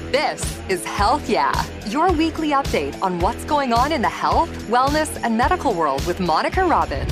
This is Health Yeah, your weekly update on what's going on in the health, wellness, and medical world with Monica Robbins.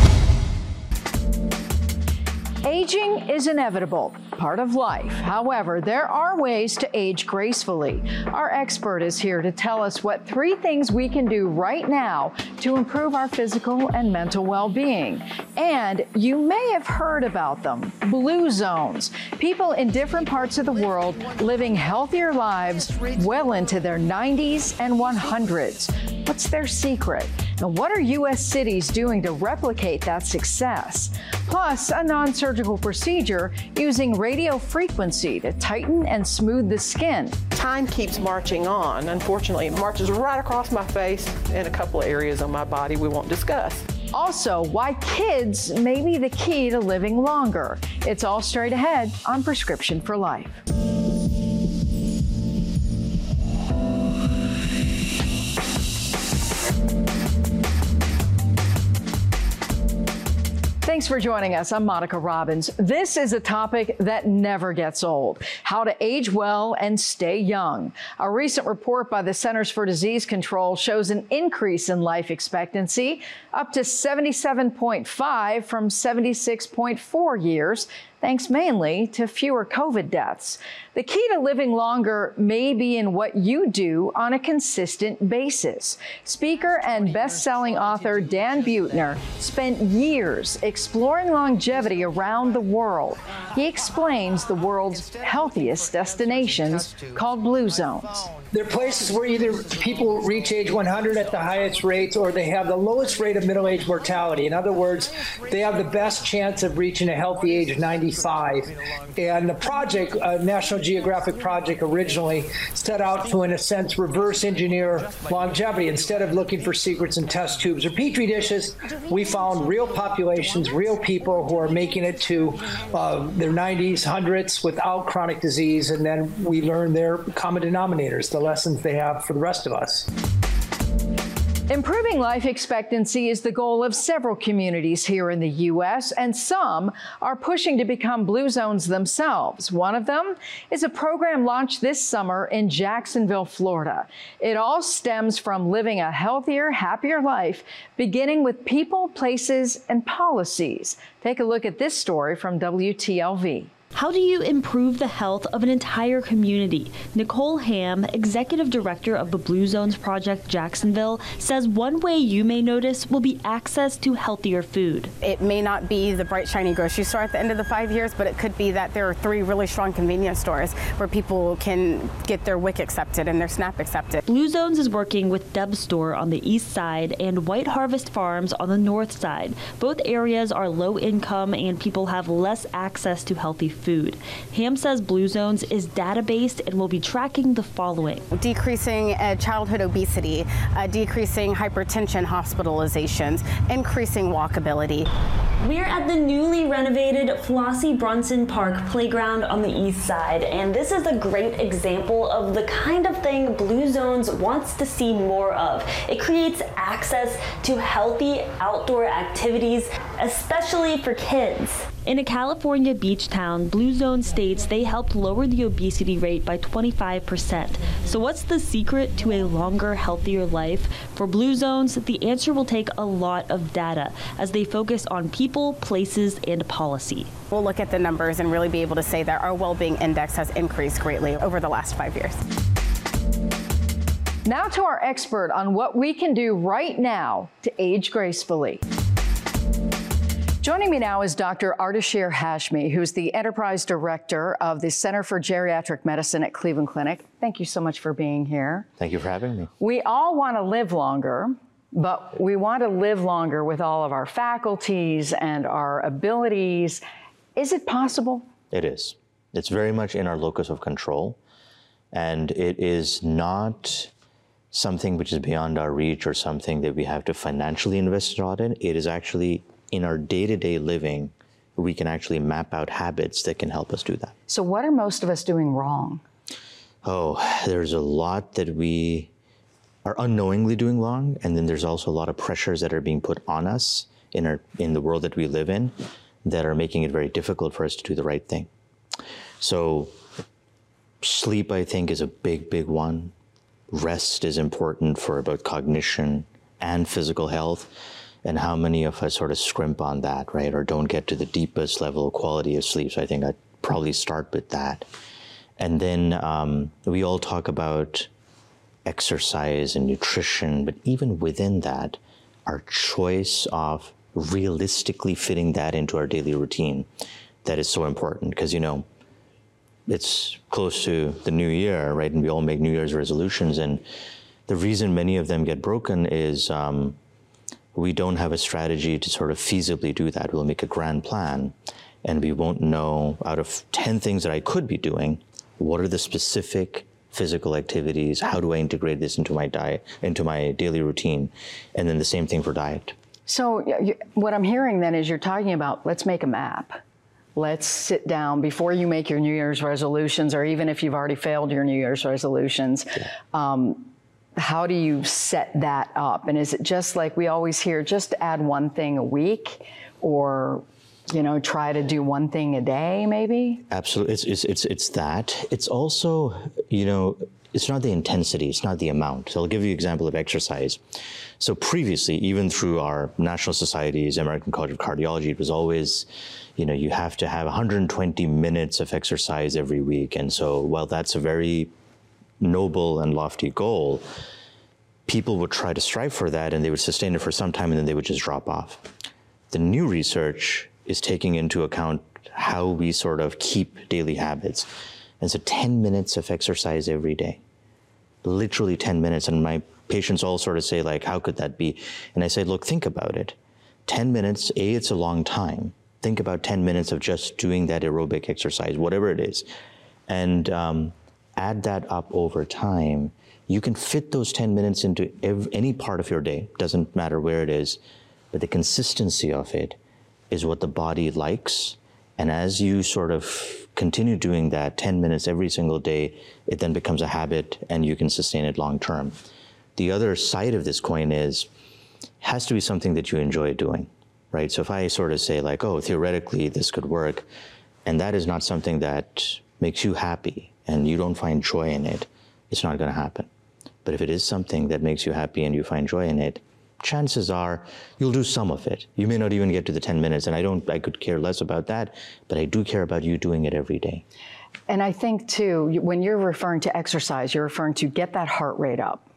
Aging is inevitable, part of life. However, there are ways to age gracefully. Our expert is here to tell us what 3 things we can do right now to improve our physical and mental well-being. And you may have heard about them, blue zones. People in different parts of the world living healthier lives well into their 90s and 100s. What's their secret? And what are U.S. cities doing to replicate that success? Plus, a non-surgical procedure using radio frequency to tighten and smooth the skin. Time keeps marching on. Unfortunately, it marches right across my face and a couple of areas on my body we won't discuss. Also, why kids may be the key to living longer. It's all straight ahead on Prescription for Life. Thanks for joining us. I'm Monica Robbins. This is a topic that never gets old: how to age well and stay young. A recent report by the Centers for Disease Control shows an increase in life expectancy up to 77.5 from 76.4 years, thanks mainly to fewer COVID deaths. The key to living longer may be in what you do on a consistent basis. Speaker and best-selling author Dan Buettner spent years exploring longevity around the world. He explains the world's healthiest destinations called blue zones. They're places where either people reach age 100 at the highest rates or they have the lowest rate of middle-age mortality. In other words, they have the best chance of reaching a healthy age of 95. And the project, National Geographic project, originally set out to, in a sense, reverse engineer longevity. Instead of looking for secrets in test tubes or petri dishes, we found real populations, real people who are making it to their 90s, 100s without chronic disease. And then we learned their common denominators, the lessons they have for the rest of us. Improving life expectancy is the goal of several communities here in the U.S., and some are pushing to become blue zones themselves. One of them is a program launched this summer in Jacksonville, Florida. It all stems from living a healthier, happier life, beginning with people, places, and policies. Take a look at this story from WTLV. How do you improve the health of an entire community? Nicole Ham, executive director of the Blue Zones Project Jacksonville, says one way you may notice will be access to healthier food. It may not be the bright, shiny grocery store at the end of the 5 years, but it could be that there are 3 really strong convenience stores where people can get their WIC accepted and their SNAP accepted. Blue Zones is working with Deb's Store on the east side and White Harvest Farms on the north side. Both areas are low income and people have less access to healthy food. Ham says Blue Zones is data-based and will be tracking the following: decreasing childhood obesity, decreasing hypertension hospitalizations, increasing walkability. We're at the newly renovated Flossie Brunson Park playground on the east side, and this is a great example of the kind of thing Blue Zones wants to see more of. It creates access to healthy outdoor activities, especially for kids. In a California beach town, Blue Zone states they helped lower the obesity rate by 25%. So what's the secret to a longer, healthier life? For Blue Zones, the answer will take a lot of data as they focus on people, places, and policy. We'll look at the numbers and really be able to say that our well-being index has increased greatly over the last 5 years. Now to our expert on what we can do right now to age gracefully. Joining me now is Dr. Ardashir Hashmi, who's the Enterprise Director of the Center for Geriatric Medicine at Cleveland Clinic. Thank you so much for being here. Thank you for having me. We all want to live longer, but we want to live longer with all of our faculties and our abilities. Is it possible? It is. It's very much in our locus of control, and it is not something which is beyond our reach or something that we have to financially invest in. It is actually in our day-to-day living, we can actually map out habits that can help us do that. So what are most of us doing wrong? Oh, there's a lot that we are unknowingly doing wrong, and then there's also a lot of pressures that are being put on us in the world that we live in that are making it very difficult for us to do the right thing. So Sleep, I think, is a big, big one. Rest is important for both cognition and physical health. And how many of us sort of scrimp on that, right? Or don't get to the deepest level of quality of sleep. So I think I'd probably start with that. And then we all talk about exercise and nutrition, but even within that, our choice of realistically fitting that into our daily routine, that is so important. Because, you know, it's close to the new year, right? And we all make New Year's resolutions. And the reason many of them get broken is we don't have a strategy to sort of feasibly do that. We'll make a grand plan, and we won't know, out of 10 things that I could be doing, what are the specific physical activities? How do I integrate this into my diet, into my daily routine? And then the same thing for diet. So what I'm hearing then is you're talking about, let's make a map. Let's sit down before you make your New Year's resolutions, or even if you've already failed your New Year's resolutions. How do you set that up? And is it just like we always hear, just add one thing a week, or, you know, try to do one thing a day, maybe? Absolutely. It's that. It's also, you know, it's not the intensity, it's not the amount. So I'll give you an example of exercise. So previously, even through our national societies, American College of Cardiology, it was always, you know, you have to have 120 minutes of exercise every week. And so while that's a very noble and lofty goal, people would try to strive for that, and they would sustain it for some time, and then they would just drop off. The new research is taking into account how we sort of keep daily habits. And so 10 minutes of exercise every day, literally 10 minutes. And my patients all sort of say, like, how could that be? And I say, look, think about it. 10 minutes, it's a long time. Think about 10 minutes of just doing that aerobic exercise, whatever it is. And add that up over time. You can fit those 10 minutes into any part of your day, doesn't matter where it is, but the consistency of it is what the body likes. And as you sort of continue doing that 10 minutes every single day, it then becomes a habit and you can sustain it long term. The other side of this coin is, has to be something that you enjoy doing, right? So if I sort of say like, oh, theoretically this could work, and that is not something that makes you happy and you don't find joy in it, it's not going to happen. But if it is something that makes you happy and you find joy in it, chances are you'll do some of it. You may not even get to the 10 minutes, and I could care less about that, but I do care about you doing it every day. And I think too, when you're referring to exercise, you're referring to get that heart rate up.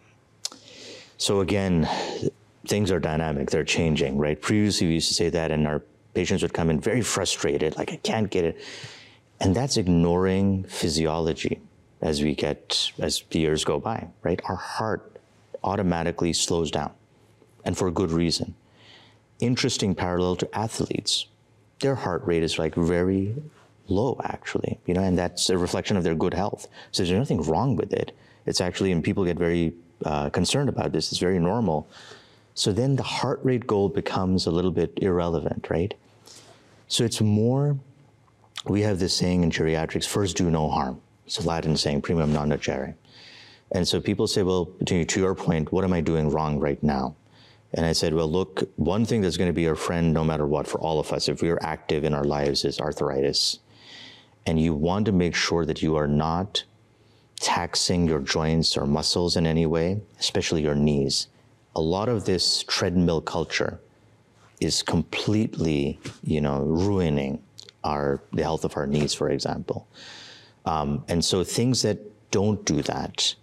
So again, things are dynamic, they're changing, right? Previously we used to say that, and our patients would come in very frustrated, like, I can't get it. And that's ignoring physiology as the years go by, right? Our heart automatically slows down, and for good reason. Interesting parallel to athletes. Their heart rate is like very low, actually, you know, and that's a reflection of their good health. So there's nothing wrong with it. It's actually, and people get very concerned about this, it's very normal. So then the heart rate goal becomes a little bit irrelevant, right? So it's more, we have this saying in geriatrics, first do no harm. It's a Latin saying, primum non nocere. And so people say, well, to your point, what am I doing wrong right now? And I said, well, look, one thing that's going to be our friend no matter what for all of us, if we are active in our lives, is arthritis. And you want to make sure that you are not taxing your joints or muscles in any way, especially your knees. A lot of this treadmill culture is completely, you know, ruining the health of our knees, for example. And so things that don't do that,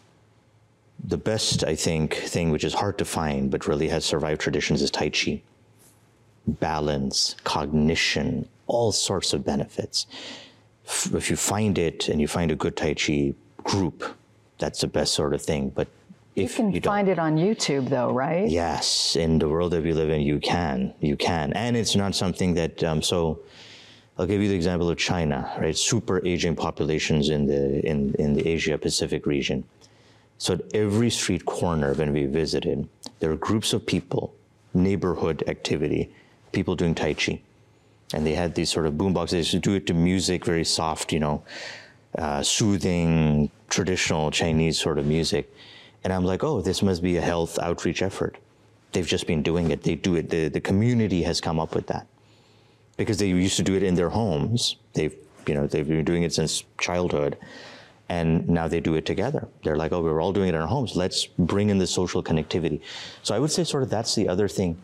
the best, I think, thing which is hard to find but really has survived traditions is Tai Chi. Balance, cognition, all sorts of benefits. If you find it and you find a good Tai Chi group, that's the best sort of thing. But if you don't find it on YouTube, though, right? Yes, in the world that we live in, you can, and it's not something that. So, I'll give you the example of China, right? Super aging populations in the Asia Pacific region. So at every street corner when we visited, there were groups of people, neighborhood activity, people doing Tai Chi. And they had these sort of boomboxes. They used to do it to music, very soft, you know, soothing, traditional Chinese sort of music. And I'm like, oh, this must be a health outreach effort. They've just been doing it. They do it. The community has come up with that. Because they used to do it in their homes. They've been doing it since childhood. And now they do it together. They're like, oh, we're all doing it in our homes. Let's bring in the social connectivity. So I would say sort of that's the other thing.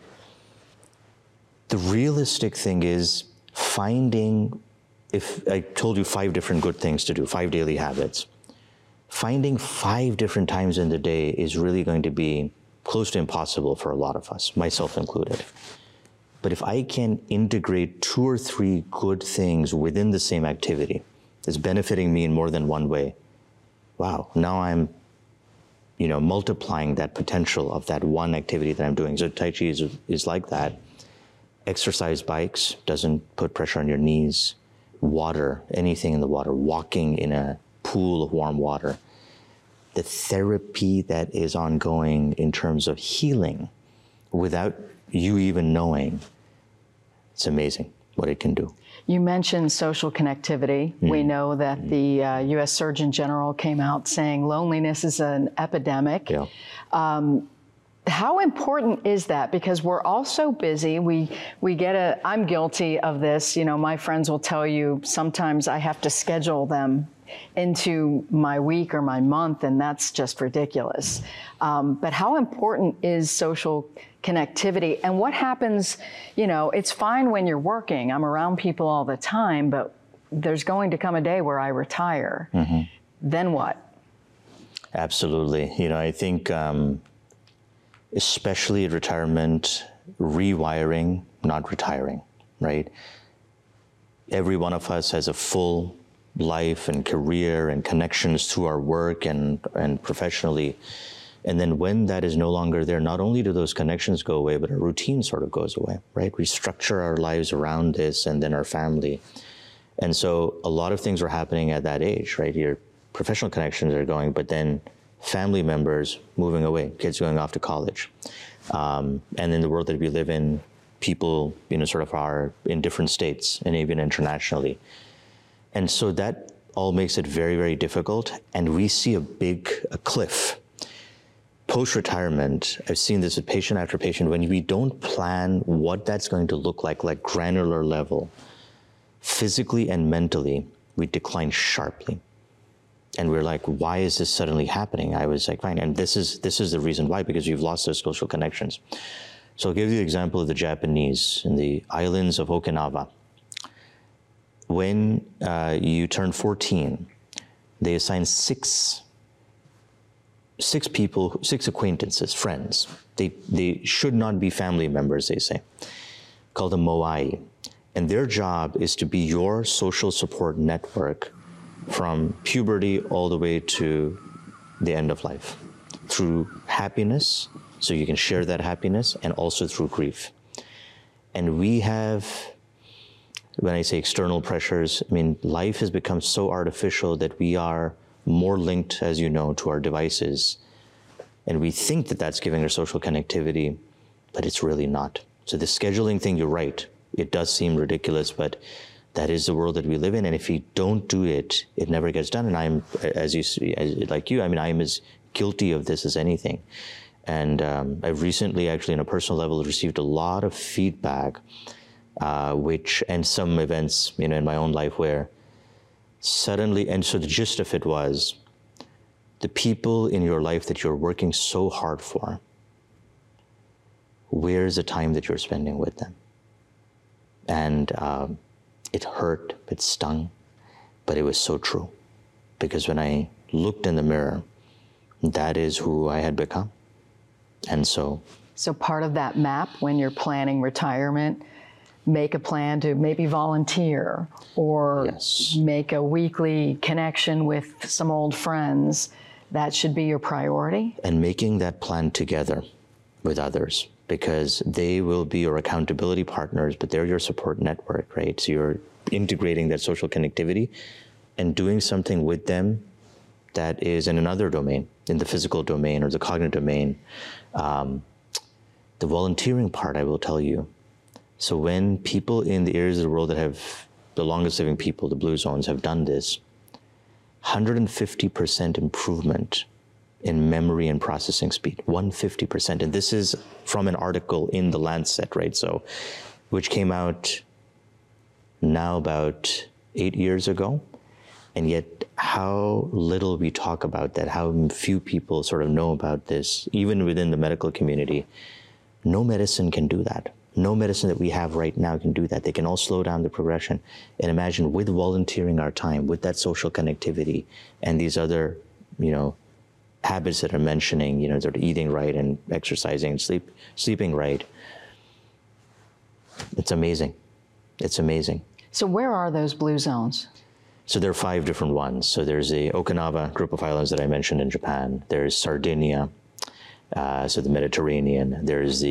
The realistic thing is finding, if I told you 5 different good things to do, 5 daily habits, finding 5 different times in the day is really going to be close to impossible for a lot of us, myself included. But if I can integrate 2 or 3 good things within the same activity that's benefiting me in more than one way, wow, now I'm, multiplying that potential of that one activity that I'm doing. So Tai Chi is like that. Exercise bikes, doesn't put pressure on your knees. Water, anything in the water, walking in a pool of warm water. The therapy that is ongoing in terms of healing without you even knowing, it's amazing what it can do. You mentioned social connectivity. We know that the U.S. Surgeon General came out saying loneliness is an epidemic. Yeah. How important is that? Because we're all so busy. I'm guilty of this. My friends will tell you sometimes I have to schedule them into my week or my month, and that's just ridiculous. But how important is social connectivity? And what happens, it's fine when you're working. I'm around people all the time, but there's going to come a day where I retire. Mm-hmm. Then what? Absolutely. I think especially at retirement, rewiring, not retiring, right? Every one of us has a full life and career and connections through our work and professionally. And then when that is no longer there, not only do those connections go away, but our routine sort of goes away, right? We structure our lives around this and then our family. And so a lot of things are happening at that age, right? Your professional connections are going, but then family members moving away, kids going off to college. And in the world that we live in, people, sort of are in different states and even internationally. And so that all makes it very, very difficult. And we see a cliff. Post-retirement, I've seen this with patient after patient, when we don't plan what that's going to look like granular level, physically and mentally, we decline sharply. And we're like, why is this suddenly happening? I was like, fine. And this is the reason why, because we've lost those social connections. So I'll give you the example of the Japanese in the islands of Okinawa. When you turn 14, they assign six acquaintances, friends. They should not be family members, they say, called the moai. And their job is to be your social support network from puberty all the way to the end of life, through happiness, so you can share that happiness, and also through grief. And we have, when I say external pressures, life has become so artificial that we are more linked, as you know, to our devices. And we think that that's giving our social connectivity, but it's really not. So the scheduling thing, you're right. It does seem ridiculous, but that is the world that we live in. And if we don't do it, it never gets done. And I'm, I'm as guilty of this as anything. And I've recently, actually, on a personal level, received a lot of feedback, and some events, in my own life where suddenly, and so the gist of it was, the people in your life that you're working so hard for, where's the time that you're spending with them? And it hurt, it stung, but it was so true. Because when I looked in the mirror, that is who I had become. And so part of that map when you're planning retirement, make a plan to maybe volunteer or make a weekly connection with some old friends. That should be your priority. And making that plan together with others, because they will be your accountability partners, but they're your support network, right? So you're integrating that social connectivity and doing something with them that is in another domain, in the physical domain or the cognitive domain. The volunteering part, I will tell you. So when people in the areas of the world that have the longest living people, the blue zones, have done this, 150% improvement in memory and processing speed, 150%. And this is from an article in The Lancet, right? So, which came out now about 8 years ago. And yet how little we talk about that, how few people sort of know about this, even within the medical community. No medicine can do that. No medicine that we have right now can do that. They can all slow down the progression. And imagine with volunteering our time, with that social connectivity and these other, habits that I'm mentioning, sort of eating right and exercising and sleeping right. It's amazing. It's amazing. So where are those blue zones? So there are 5 different ones. So there's the Okinawa group of islands that I mentioned in Japan. There's Sardinia, so the Mediterranean. There's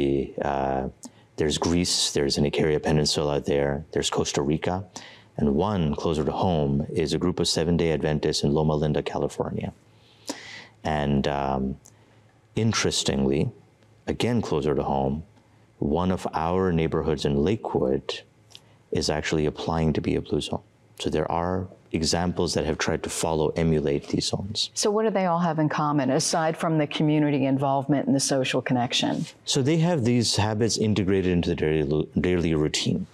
Greece. There's an Icaria Peninsula there. There's Costa Rica. And one closer to home is a group of Seventh-day Adventists in Loma Linda, California. And interestingly, again closer to home, one of our neighborhoods in Lakewood is actually applying to be a blue zone. So there are examples that have tried to emulate these zones. So what do they all have in common, aside from the community involvement and the social connection? So they have these habits integrated into the daily routine.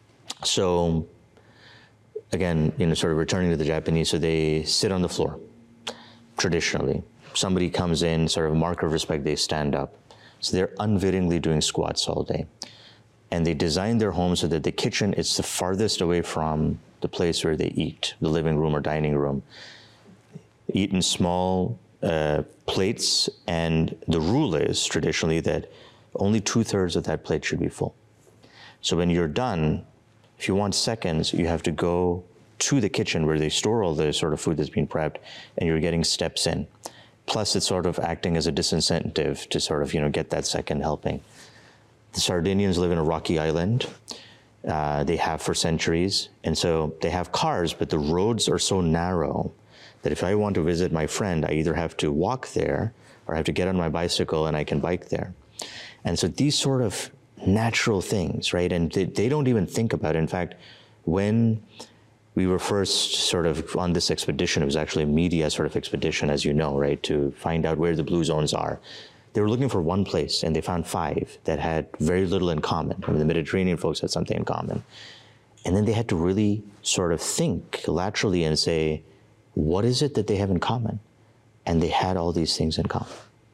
So again, sort of returning to the Japanese, so they sit on the floor, traditionally. Somebody comes in, sort of a mark of respect, they stand up. So they're unwittingly doing squats all day. And they design their home so that the kitchen is the farthest away from the place where they eat, the living room or dining room. Eat in small plates, and the rule is traditionally that only 2/3 of that plate should be full. So when you're done, if you want seconds, you have to go to the kitchen where they store all the sort of food that's being prepped, and you're getting steps in. Plus, it's sort of acting as a disincentive to sort of, get that second helping. The Sardinians live in a rocky island. They have for centuries. And so they have cars, but the roads are so narrow that if I want to visit my friend, I either have to walk there or I have to get on my bicycle and I can bike there. And so these sort of natural things, right? And they don't even think about it. In fact, when we were first sort of on this expedition, it was actually a media sort of expedition, as you know, right, to find out where the blue zones are. They were looking for one place, and they found 5 that had very little in common. I mean, the Mediterranean folks had something in common. And then they had to really sort of think laterally and say, what is it that they have in common? And they had all these things in common.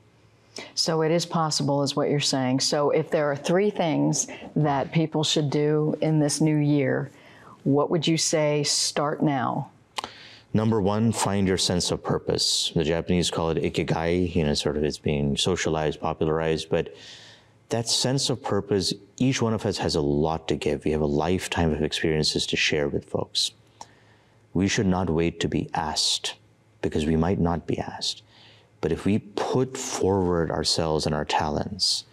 So it is possible, is what you're saying. So if there are 3 things that people should do in this new year, what would you say start now? Number 1, find your sense of purpose. The Japanese call it ikigai, sort of it's being socialized, popularized, but that sense of purpose, each one of us has a lot to give. We have a lifetime of experiences to share with folks. We should not wait to be asked, because we might not be asked. But if we put forward ourselves and our talents,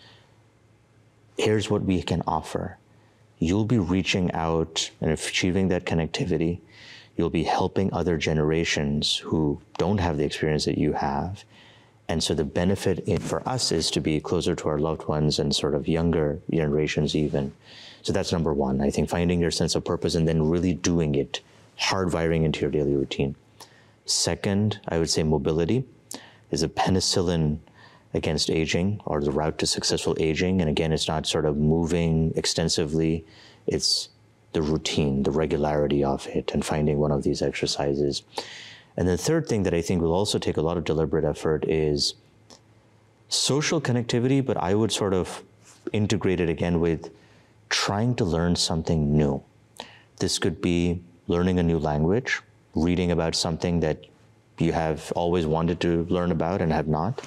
here's what we can offer. You'll be reaching out and achieving that connectivity. You'll be helping other generations who don't have the experience that you have. And so the benefit for us is to be closer to our loved ones and sort of younger generations even. So that's number 1. I think finding your sense of purpose and then really doing it, hardwiring into your daily routine. Second, I would say mobility is a penicillin against aging, or the route to successful aging. And again, it's not sort of moving extensively. It's the routine, the regularity of it, and finding one of these exercises. And the third thing that I think will also take a lot of deliberate effort is social connectivity, but I would sort of integrate it again with trying to learn something new. This could be learning a new language, reading about something that you have always wanted to learn about and have not.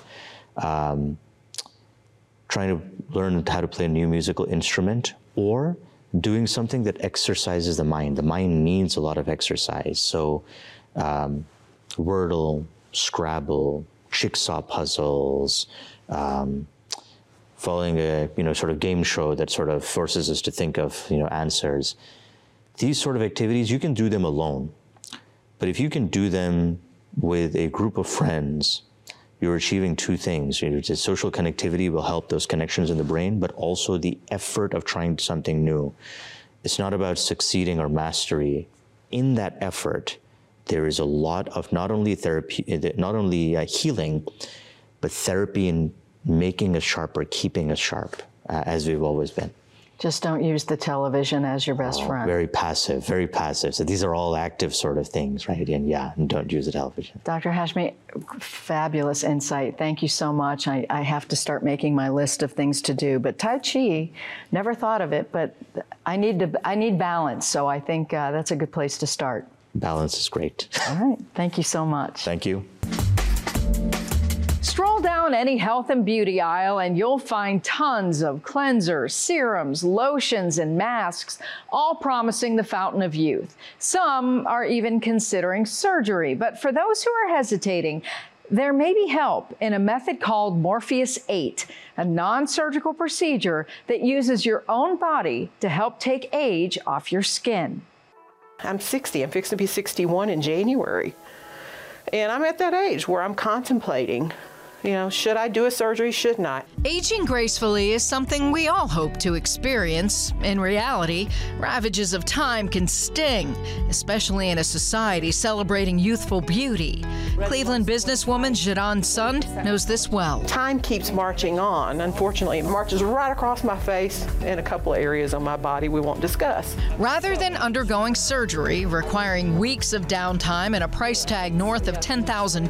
Trying to learn how to play a new musical instrument, or doing something that exercises the mind. The mind needs a lot of exercise. So Wordle, Scrabble, jigsaw puzzles, following a sort of game show that sort of forces us to think of answers. These sort of activities, you can do them alone. But if you can do them with a group of friends, you're achieving 2 things. Social connectivity will help those connections in the brain, but also the effort of trying something new. It's not about succeeding or mastery. In that effort, there is a lot of not only therapy, not only healing, but therapy in making us sharper, keeping us sharp, as we've always been. Just don't use the television as your best friend. Very passive, very passive. So these are all active sort of things, right? And don't use the television. Dr. Hashmi, fabulous insight. Thank you so much. I have to start making my list of things to do. But Tai Chi, never thought of it, but I need balance. So I think that's a good place to start. Balance is great. All right. Thank you so much. Thank you. Stroll down any health and beauty aisle and you'll find tons of cleansers, serums, lotions, and masks, all promising the fountain of youth. Some are even considering surgery, but for those who are hesitating, there may be help in a method called Morpheus 8, a non-surgical procedure that uses your own body to help take age off your skin. I'm 60. I'm fixing to be 61 in January. And I'm at that age where I'm contemplating, should I do a surgery, shouldn't I? Aging gracefully is something we all hope to experience. In reality, ravages of time can sting, especially in a society celebrating youthful beauty. Cleveland businesswoman Jadon Sund knows this well. Time keeps marching on. Unfortunately, it marches right across my face and a couple of areas on my body we won't discuss. Rather than undergoing surgery, requiring weeks of downtime and a price tag north of $10,000,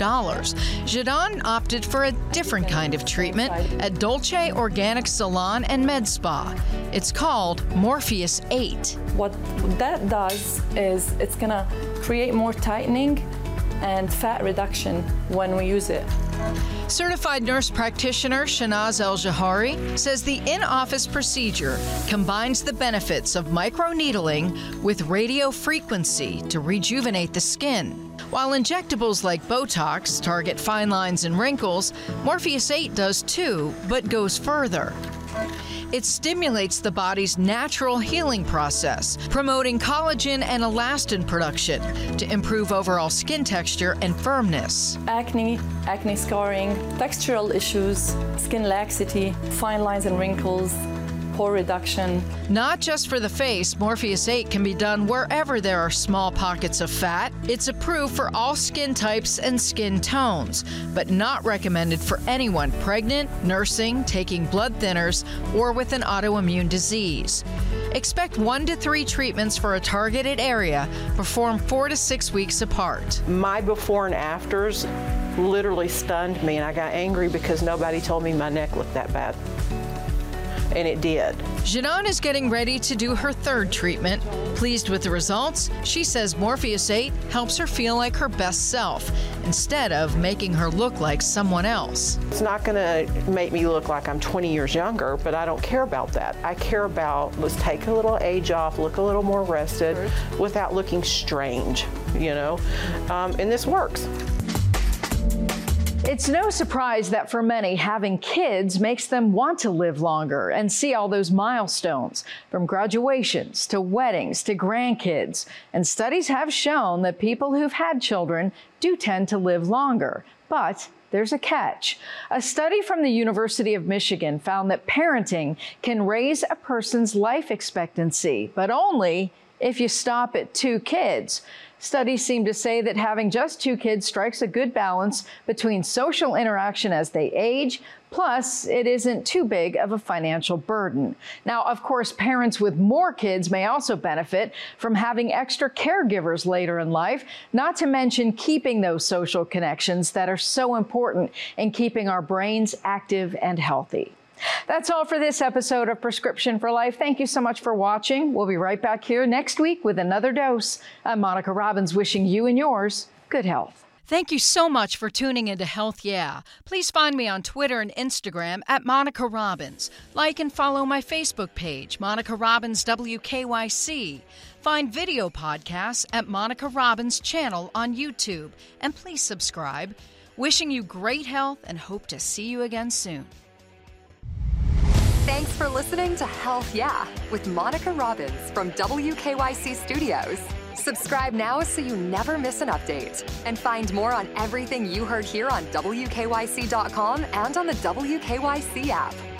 Jadon opted for a different kind of treatment at Dolce Organic Salon and Med Spa. It's called Morpheus 8. What that does is it's gonna create more tightening and fat reduction when we use it. Certified nurse practitioner Shanaz El-Jahari says the in-office procedure combines the benefits of microneedling with radio frequency to rejuvenate the skin. While injectables like Botox target fine lines and wrinkles, Morpheus 8 does too, but goes further. It stimulates the body's natural healing process, promoting collagen and elastin production to improve overall skin texture and firmness. Acne scarring, textural issues, skin laxity, fine lines and wrinkles, pore reduction. Not just for the face, Morpheus 8 can be done wherever there are small pockets of fat. It's approved for all skin types and skin tones, but not recommended for anyone pregnant, nursing, taking blood thinners, or with an autoimmune disease. Expect 1 to 3 treatments for a targeted area, performed 4 to 6 weeks apart. My before and afters literally stunned me, and I got angry because nobody told me my neck looked that bad. And it did. Jadon is getting ready to do her 3rd treatment. Pleased with the results, she says Morpheus 8 helps her feel like her best self instead of making her look like someone else. It's not going to make me look like I'm 20 years younger, but I don't care about that. I care about, let's take a little age off, look a little more rested without looking strange, and this works. It's no surprise that for many, having kids makes them want to live longer and see all those milestones, from graduations to weddings to grandkids. And studies have shown that people who've had children do tend to live longer. But there's a catch. A study from the University of Michigan found that parenting can raise a person's life expectancy, but only if you stop at 2 kids. Studies seem to say that having just 2 kids strikes a good balance between social interaction as they age, plus it isn't too big of a financial burden. Now, of course, parents with more kids may also benefit from having extra caregivers later in life, not to mention keeping those social connections that are so important in keeping our brains active and healthy. That's all for this episode of Prescription for Life. Thank you so much for watching. We'll be right back here next week with another dose. I'm Monica Robbins, wishing you and yours good health. Thank you so much for tuning into Health Yeah. Please find me on Twitter and Instagram at Monica Robbins. Like and follow my Facebook page, Monica Robbins WKYC. Find video podcasts at Monica Robbins channel on YouTube. And please subscribe. Wishing you great health and hope to see you again soon. Thanks for listening to Health Yeah with Monica Robbins from WKYC Studios. Subscribe now so you never miss an update. And find more on everything you heard here on WKYC.com and on the WKYC app.